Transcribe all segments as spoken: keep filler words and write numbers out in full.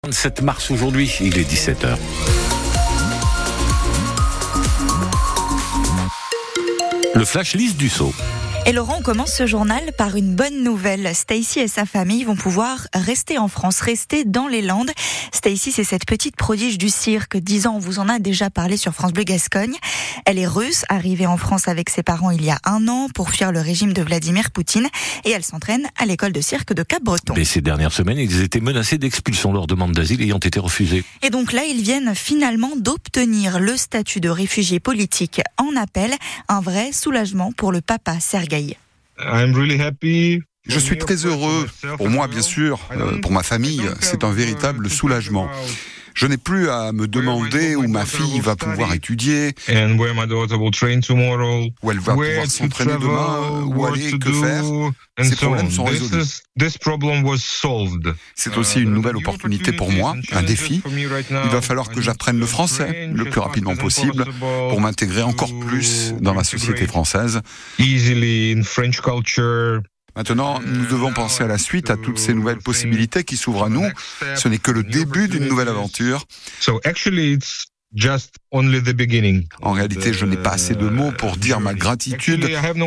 vingt-sept mars aujourd'hui, il est dix-sept heures. Le flash Lise Dussault. Et Laurent, on commence ce journal par une bonne nouvelle. Stacy et sa famille vont pouvoir rester en France, rester dans les Landes. Stacy, c'est cette petite prodige du cirque. dix ans, on vous en a déjà parlé sur France Bleu Gascogne. Elle est russe, arrivée en France avec ses parents il y a un an pour fuir le régime de Vladimir Poutine. Et elle s'entraîne à l'école de cirque de Cap-Breton. Mais ces dernières semaines, ils étaient menacés d'expulsion. Leur demande d'asile ayant été refusée. Et donc là, ils viennent finalement d'obtenir le statut de réfugié politique en appel. Un vrai soulagement pour le papa Sergueï. I'm really happy. Je suis très heureux. Pour moi, bien sûr, euh, pour ma famille, c'est un véritable soulagement. Je n'ai plus à me demander où ma fille va pouvoir étudier, où elle va pouvoir s'entraîner demain, où aller, que faire. Ces problèmes sont résolus. C'est aussi une nouvelle opportunité pour moi, un défi. Il va falloir que j'apprenne le français le plus rapidement possible pour m'intégrer encore plus dans la société française. Maintenant, nous devons penser à la suite, à toutes ces nouvelles possibilités qui s'ouvrent à nous. Ce n'est que le début d'une nouvelle aventure. En réalité, je n'ai pas assez de mots pour dire ma gratitude.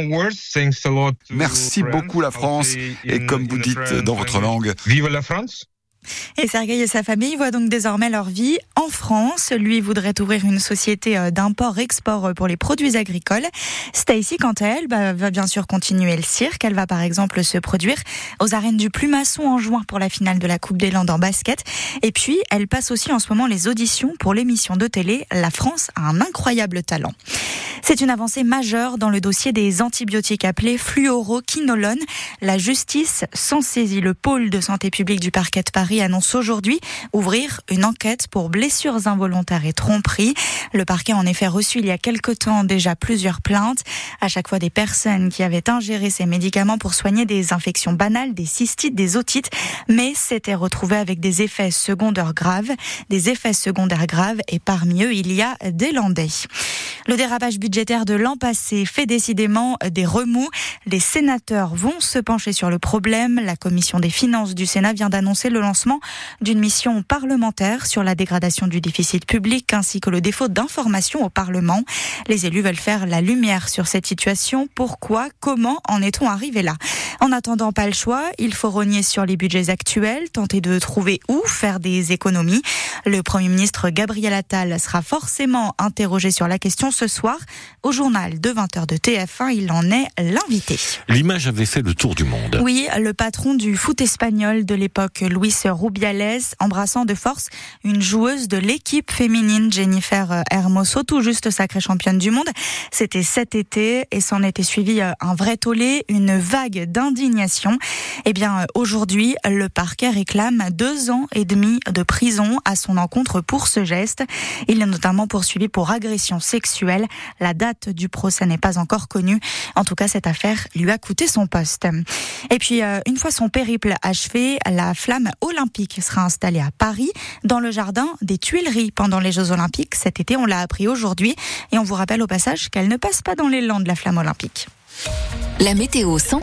Merci beaucoup la France, et comme vous dites dans votre langue, vive la France! Et Sergueï et sa famille voient donc désormais leur vie en France. Lui voudrait ouvrir une société d'import-export pour les produits agricoles. Stacy, quant à elle, bah, va bien sûr continuer le cirque. Elle va par exemple se produire aux arènes du Plumasson en juin pour la finale de la Coupe des Landes en basket. Et puis, elle passe aussi en ce moment les auditions pour l'émission de télé La France a un incroyable talent. C'est une avancée majeure dans le dossier des antibiotiques appelés fluoroquinolones. La justice s'en saisit. Le pôle de santé publique du parquet de Paris annonce aujourd'hui ouvrir une enquête pour blessures involontaires et tromperies. Le parquet a en effet reçu il y a quelque temps déjà plusieurs plaintes. À chaque fois des personnes qui avaient ingéré ces médicaments pour soigner des infections banales, des cystites, des otites, mais s'étaient retrouvées avec des effets secondaires graves. Des effets secondaires graves et parmi eux, il y a des Landais. Le dérapage budgétaire de l'an passé fait décidément des remous. Les sénateurs vont se pencher sur le problème. La commission des finances du Sénat vient d'annoncer le lancement d'une mission parlementaire sur la dégradation du déficit public ainsi que le défaut d'information au Parlement. Les élus veulent faire la lumière sur cette situation. Pourquoi ? Comment en est-on arrivé là ? En attendant, pas le choix. Il faut rogner sur les budgets actuels, tenter de trouver où faire des économies. Le Premier ministre Gabriel Attal sera forcément interrogé sur la question ce soir. Au journal de vingt heures de T F un, il en est l'invité. L'image avait fait le tour du monde. Oui, le patron du foot espagnol de l'époque, Luis Rubiales, embrassant de force une joueuse de l'équipe féminine, Jennifer Hermoso, tout juste sacrée championne du monde. C'était cet été et s'en était suivi un vrai tollé, une vague d'indignation. Eh bien, aujourd'hui, le parquet réclame deux ans et demi de prison à son encontre pour ce geste. Il est notamment poursuivi pour agression sexuelle. La date du procès n'est pas encore connue. En tout cas, cette affaire lui a coûté son poste. Et puis, euh, une fois son périple achevé, la flamme olympique sera installée à Paris, dans le jardin des Tuileries pendant les Jeux Olympiques. Cet été, on l'a appris aujourd'hui. Et on vous rappelle au passage qu'elle ne passe pas dans les Landes, la flamme olympique. La météo sans